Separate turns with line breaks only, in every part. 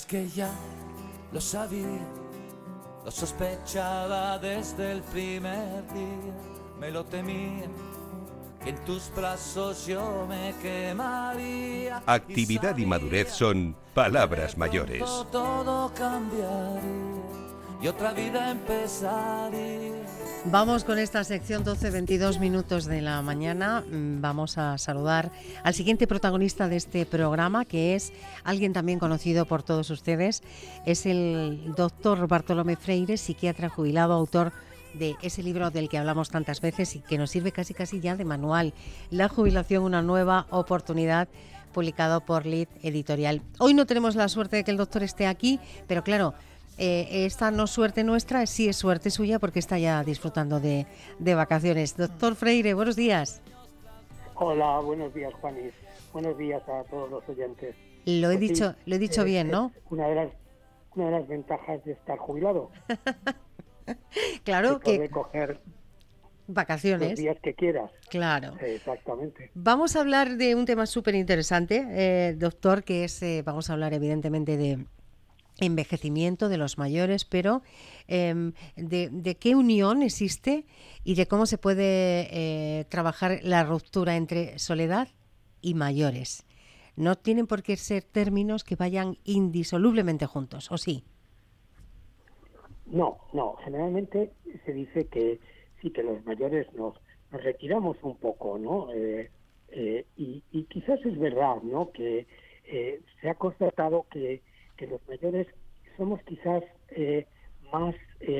que ya lo sabía, lo sospechaba desde el primer día, me lo temía, que en tus brazos yo me quemaría.
Actividad y madurez son palabras mayores.
Todo cambiaría y otra vida empezaría.
Vamos con esta sección, 12:22 minutos de la mañana. Vamos a saludar al siguiente protagonista de este programa, que es alguien también conocido por todos ustedes. Es el doctor Bartolomé Freire, psiquiatra jubilado, autor de ese libro del que hablamos tantas veces y que nos sirve casi ya de manual, La jubilación, una nueva oportunidad, publicado por Lid Editorial. Hoy no tenemos la suerte de que el doctor esté aquí, pero claro, esta no es suerte nuestra, sí es suerte suya porque está ya disfrutando de vacaciones. Doctor Freire, buenos días.
Hola, buenos días, Juanis. Buenos días a todos los oyentes.
Lo he dicho bien, ¿no?
Una de las ventajas de estar jubilado.
Claro que
puede coger
vacaciones
los días que quieras.
Claro.
Exactamente.
Vamos a hablar de un tema súper interesante, doctor, que es, vamos a hablar evidentemente de envejecimiento de los mayores, pero de qué unión existe y de cómo se puede trabajar la ruptura entre soledad y mayores. No tienen por qué ser términos que vayan indisolublemente juntos, ¿o sí?
No. Generalmente se dice que sí, que los mayores nos retiramos un poco, ¿no? Y quizás es verdad, ¿no? Que se ha constatado que los mayores somos quizás más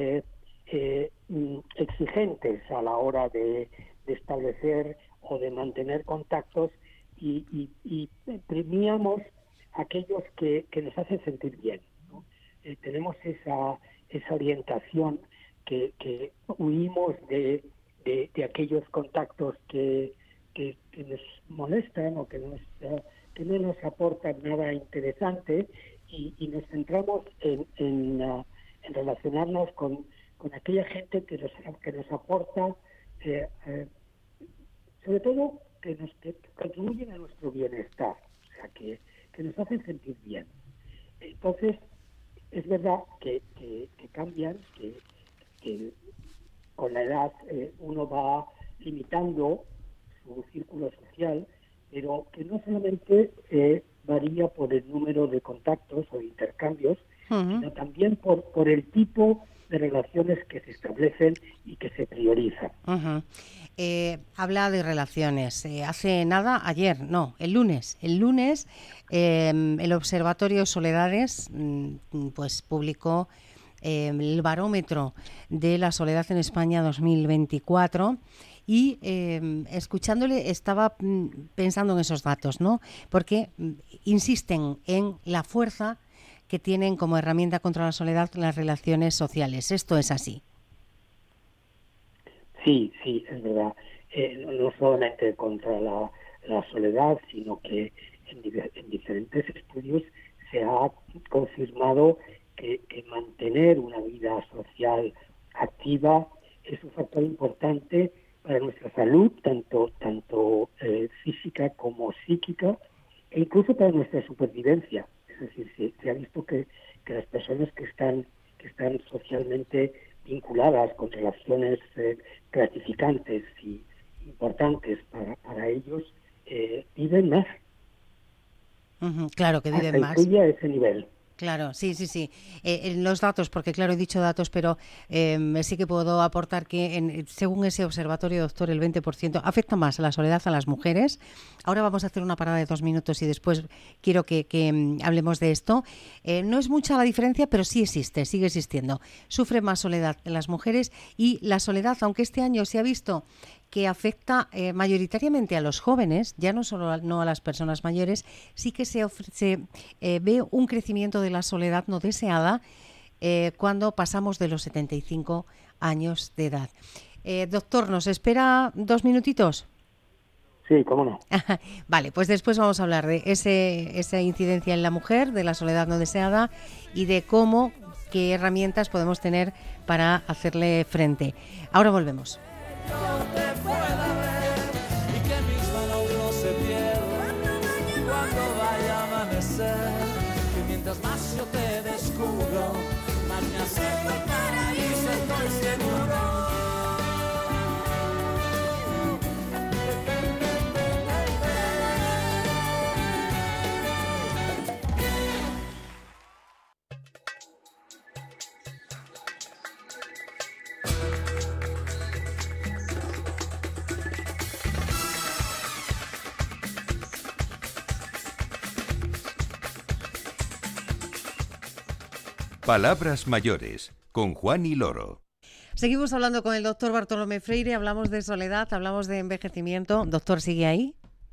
exigentes a la hora de establecer o de mantener contactos y premiamos aquellos que nos hacen sentir bien, ¿no? Tenemos esa orientación que huimos de aquellos contactos que nos molestan o que no nos aportan nada interesante y nos centramos en relacionarnos con aquella gente que nos aporta, sobre todo que contribuyen a nuestro bienestar, o sea, que nos hacen sentir bien. Entonces, es verdad que cambian, que con la edad uno va limitando su círculo social, pero que no solamente varía por el número de contactos o de intercambios, sino también por el tipo de relaciones que se establecen y que se priorizan.
Habla de relaciones. Hace nada, el lunes, el Observatorio Soledades pues publicó el barómetro de la soledad en España 2024. Y escuchándole estaba pensando en esos datos, ¿no? Porque insisten en la fuerza que tienen como herramienta contra la soledad las relaciones sociales. ¿Esto es así?
Sí, es verdad. No solamente contra la soledad, sino que en diferentes estudios se ha confirmado que mantener una vida social activa es un factor importante para nuestra salud, tanto física como psíquica, e incluso para nuestra supervivencia. Es decir, se ha visto que las personas que están socialmente vinculadas con relaciones gratificantes y importantes para ellos, viven más.
Claro que viven más.
Incluye a ese nivel.
Claro, sí. Los datos, porque claro, he dicho datos, pero sí que puedo aportar que según ese observatorio, doctor, el 20% afecta más a la soledad a las mujeres. Ahora vamos a hacer una parada de 2 minutos y después quiero que hablemos de esto. No es mucha la diferencia, pero sí sigue existiendo. Sufren más soledad las mujeres y la soledad, aunque este año se ha visto que afecta mayoritariamente a los jóvenes, ya no solo a las personas mayores, sí que se ve un crecimiento de la soledad no deseada cuando pasamos de los 75 años de edad. Doctor, ¿nos espera 2 minutitos?
Sí, cómo no.
Vale, pues después vamos a hablar de esa incidencia en la mujer, de la soledad no deseada y de qué herramientas podemos tener para hacerle frente. Ahora volvemos.
Te pueda ver y que mis manos no se pierdan cuando vaya a amanecer, que mientras más yo te
Palabras mayores, con Juan y Loro.
Seguimos hablando con el doctor Bartolomé Freire, hablamos de soledad, hablamos de envejecimiento. Doctor, ¿sigue ahí?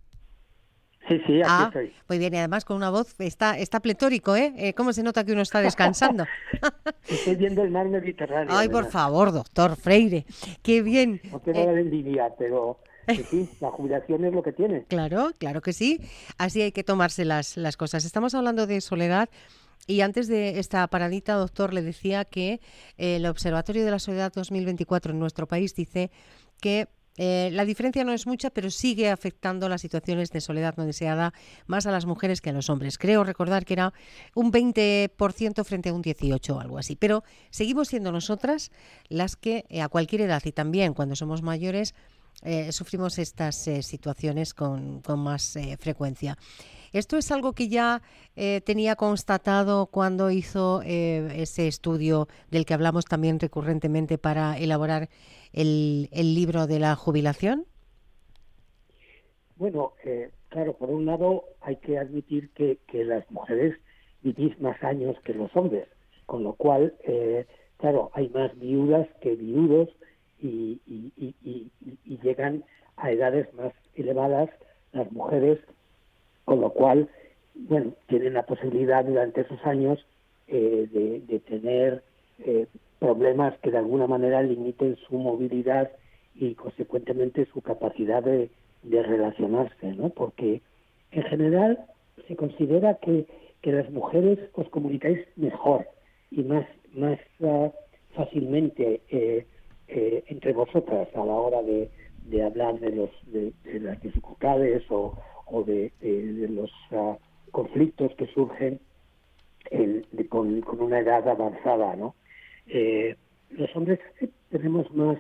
Sí, aquí estoy.
Muy bien, y además con una voz, está pletórico, ¿eh? ¿Cómo se nota que uno está descansando?
Estoy viendo el mar Mediterráneo.
Ay, por favor, doctor Freire, qué bien.
No tengo nada de envidia, pero sí, la jubilación es lo que tiene.
Claro que sí, así hay que tomarse las cosas. Estamos hablando de soledad. Y antes de esta paradita, doctor, le decía que el Observatorio de la Soledad 2024 en nuestro país dice que la diferencia no es mucha, pero sigue afectando las situaciones de soledad no deseada más a las mujeres que a los hombres. Creo recordar que era un 20% frente a un 18% o algo así. Pero seguimos siendo nosotras las que a cualquier edad y también cuando somos mayores sufrimos estas situaciones con más frecuencia. ¿Esto es algo que ya tenía constatado cuando hizo ese estudio del que hablamos también recurrentemente para elaborar el libro de la jubilación?
Bueno, claro, por un lado hay que admitir que las mujeres vivís más años que los hombres, con lo cual, claro, hay más viudas que viudos y llegan a edades más elevadas las mujeres, con lo cual, bueno, tienen la posibilidad durante esos años de tener problemas que de alguna manera limiten su movilidad y consecuentemente su capacidad de relacionarse, ¿no? Porque en general se considera que las mujeres os comunicáis mejor y más fácilmente entre vosotras a la hora de hablar de las dificultades o de los conflictos que surgen con una edad avanzada, ¿no? Los hombres tenemos más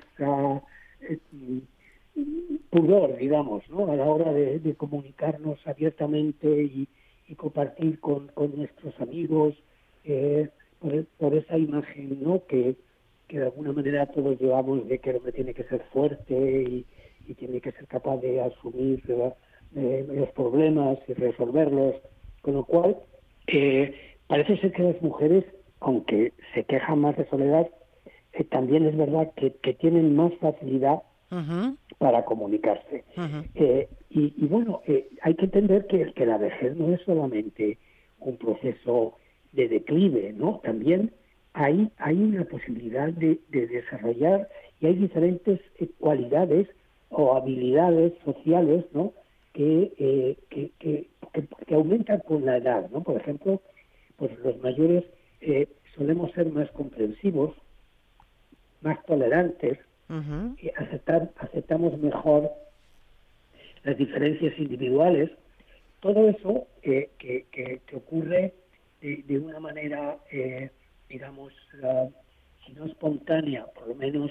pudor, digamos, ¿no? A la hora de comunicarnos abiertamente y compartir con nuestros amigos por esa imagen, ¿no? Que de alguna manera todos llevamos de que el hombre tiene que ser fuerte y tiene que ser capaz de asumir los problemas y resolverlos, con lo cual parece ser que las mujeres, aunque se quejan más de soledad, también es verdad que tienen más facilidad para comunicarse. Y bueno, hay que entender que la vejez no es solamente un proceso de declive, ¿no? También hay una posibilidad de desarrollar, y hay diferentes cualidades o habilidades sociales, ¿no? que aumentan con la edad, ¿no? Por ejemplo, pues los mayores solemos ser más comprensivos, más tolerantes, aceptamos mejor las diferencias individuales. Todo eso que ocurre de una manera, digamos, si no espontánea, por lo menos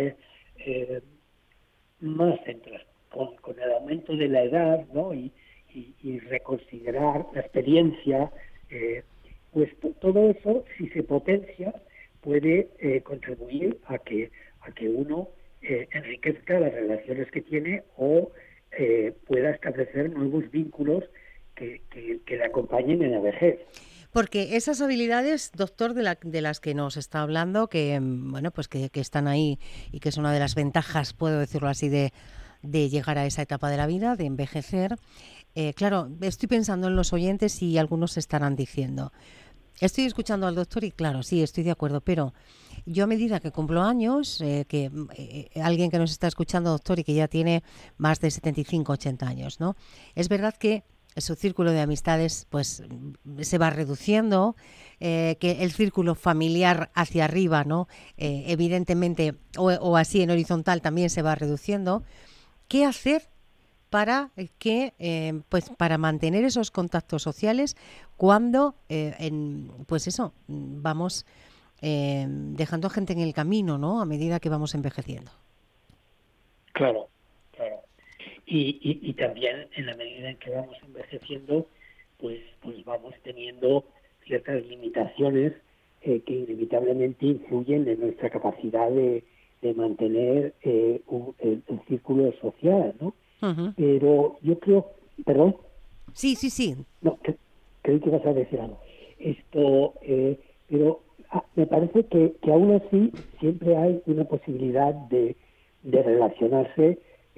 más con el aumento de la edad, ¿no? y reconsiderar la experiencia, pues todo eso, si se potencia, puede contribuir a que uno enriquezca las relaciones que tiene o pueda establecer nuevos vínculos que le acompañen en la vejez.
Porque esas habilidades, doctor, de las que nos está hablando, que bueno, pues que están ahí y que es una de las ventajas, puedo decirlo así, de llegar a esa etapa de la vida, de envejecer. Claro, estoy pensando en los oyentes y algunos estarán diciendo, estoy escuchando al doctor y claro, sí, estoy de acuerdo, pero yo a medida que cumplo años, alguien que nos está escuchando, doctor, y que ya tiene más de 75, 80 años, ¿no? Es verdad que su círculo de amistades pues se va reduciendo, que el círculo familiar hacia arriba, ¿no? Evidentemente, o así en horizontal también se va reduciendo. ¿Qué hacer para para mantener esos contactos sociales cuando vamos dejando gente en el camino, ¿no? A medida que vamos envejeciendo?
Claro. Y también en la medida en que vamos envejeciendo, pues vamos teniendo ciertas limitaciones que inevitablemente influyen en nuestra capacidad de mantener el círculo social, ¿no? Pero yo creo... ¿Perdón?
Sí.
No, creí que ibas a decir algo. Pero me parece que aún así siempre hay una posibilidad de relacionarse,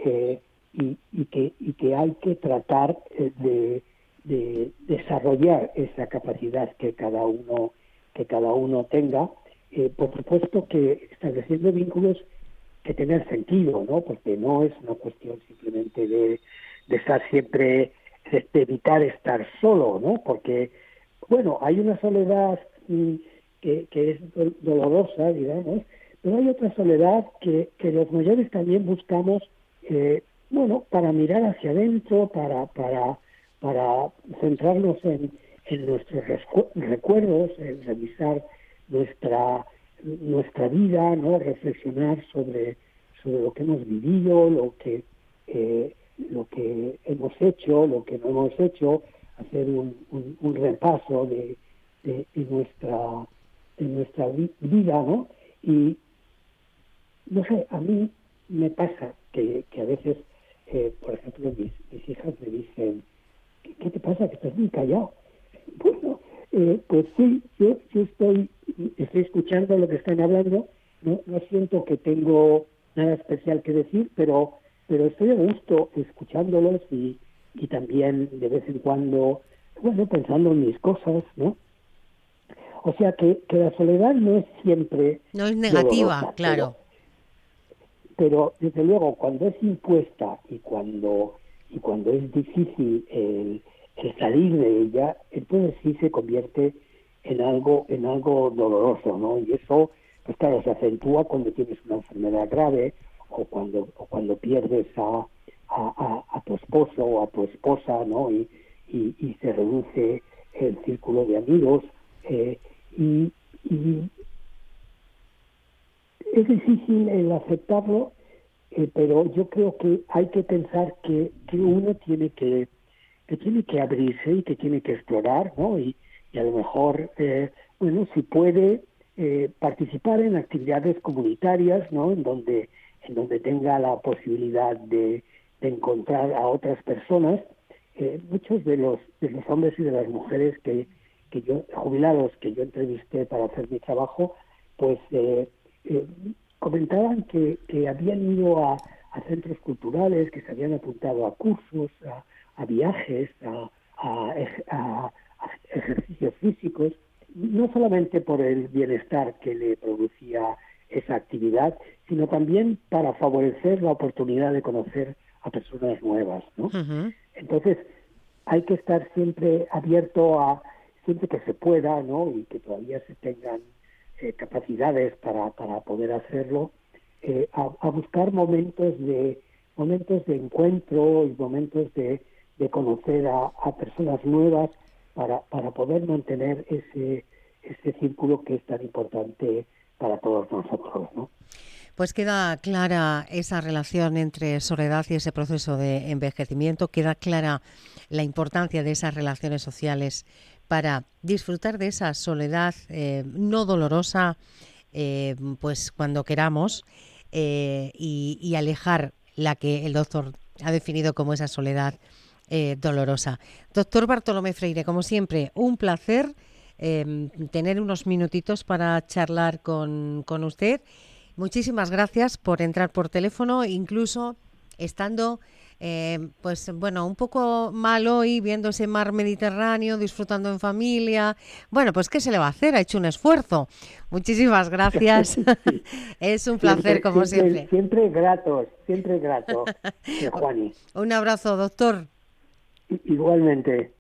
y que hay que tratar de desarrollar esa capacidad que cada uno tenga. Por supuesto que estableciendo vínculos que tengan sentido, ¿no? Porque no es una cuestión simplemente de estar siempre, de evitar estar solo, ¿no? Porque, bueno, hay una soledad que es dolorosa, digamos, pero hay otra soledad que los mayores también buscamos, para mirar hacia adentro, para centrarnos en nuestros recuerdos, en revisar nuestra vida, ¿no? Reflexionar sobre lo que hemos vivido, lo que hemos hecho, lo que no hemos hecho, hacer un repaso de nuestra vida, ¿no? Y no sé, a mí me pasa que a veces, por ejemplo, mis hijas me dicen: ¿qué te pasa? Que estás muy callado. Bueno, pues sí, yo estoy escuchando lo que están hablando, no siento que tengo nada especial que decir, pero estoy a gusto escuchándolos y también de vez en cuando, pensando en mis cosas, ¿no? O sea que la soledad no es siempre...
No es negativa,
dolorosa,
claro.
Pero desde luego, cuando es impuesta y cuando es difícil el salir de ella, entonces sí se convierte en algo doloroso, ¿no? Y eso, pues claro, se acentúa cuando tienes una enfermedad grave o cuando pierdes a tu esposo o a tu esposa, ¿no? Y se reduce el círculo de amigos, y es difícil el aceptarlo, pero yo creo que hay que pensar que uno tiene que abrirse y que tiene que explorar, ¿no? Y a lo mejor, si puede participar en actividades comunitarias, ¿no? En donde tenga la posibilidad de encontrar a otras personas. Muchos de los hombres y de las mujeres jubilados que yo entrevisté para hacer mi trabajo, pues comentaban que habían ido a centros culturales, que se habían apuntado a cursos, a viajes, a ejercicios físicos, no solamente por el bienestar que le producía esa actividad, sino también para favorecer la oportunidad de conocer a personas nuevas, ¿no?
Uh-huh.
Entonces, hay que estar siempre abierto siempre que se pueda, ¿no? Y que todavía se tengan capacidades para poder hacerlo, a buscar momentos de encuentro y momentos de conocer a personas nuevas para poder mantener ese círculo que es tan importante para todos nosotros, ¿no?
Pues queda clara esa relación entre soledad y ese proceso de envejecimiento, queda clara la importancia de esas relaciones sociales para disfrutar de esa soledad no dolorosa, pues cuando queramos, y alejar la que el doctor ha definido como esa soledad dolorosa. Doctor Bartolomé Freire, como siempre, un placer tener unos minutitos para charlar con usted. Muchísimas gracias por entrar por teléfono, incluso estando un poco mal hoy, viendo ese mar Mediterráneo, disfrutando en familia. Bueno, pues ¿qué se le va a hacer? Ha hecho un esfuerzo. Muchísimas gracias. Sí. Es un placer, como siempre.
Siempre grato, Juani.
Un abrazo, doctor.
Igualmente.